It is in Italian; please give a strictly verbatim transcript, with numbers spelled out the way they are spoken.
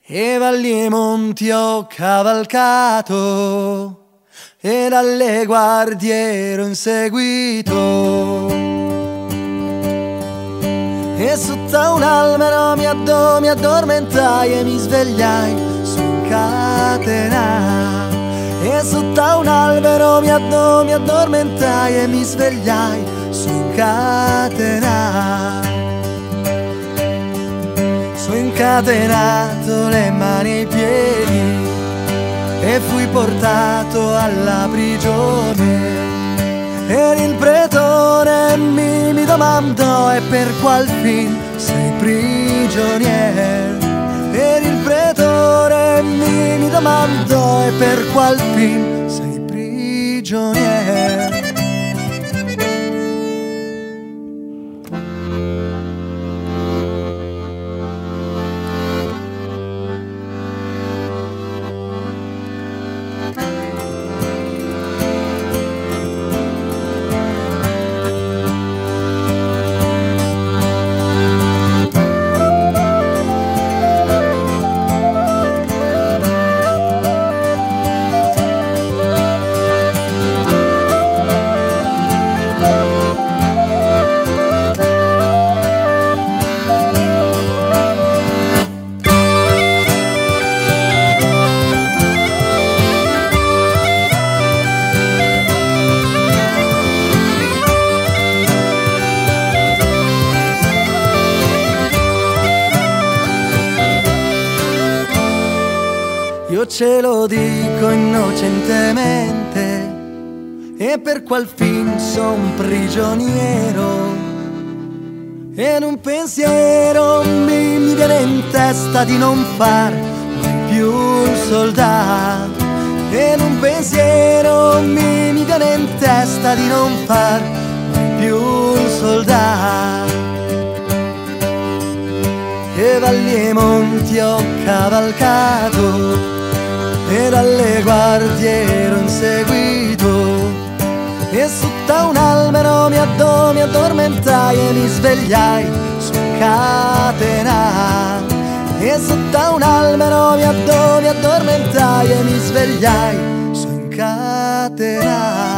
E valli e monti ho cavalcato e dalle guardie ero inseguito, e sotto un albero mi, addo, mi addormentai e mi svegliai su un catena. E sotto un albero mi, addo, mi addormentai e mi svegliai su un catena. Su incatenato le mani e i piedi e fui portato alla prigione. Ed il pretore mi, mi domandò: e per qual fin sei prigionier? Ed il pretore mi, mi domandò: e per qual fin sei prigionier? Io ce lo dico innocentemente, e per qual fin son prigioniero. Ed un pensiero mi, mi viene in testa di non far mai più un soldato. Ed un pensiero mi, mi viene in testa di non far mai più un soldato. E valli e monti ho cavalcato e dalle guardie ero inseguito, e sotto un albero mi, addo, mi addormentai e mi svegliai su catena. E sotto un albero mi, addo, mi addormentai e mi svegliai su catena.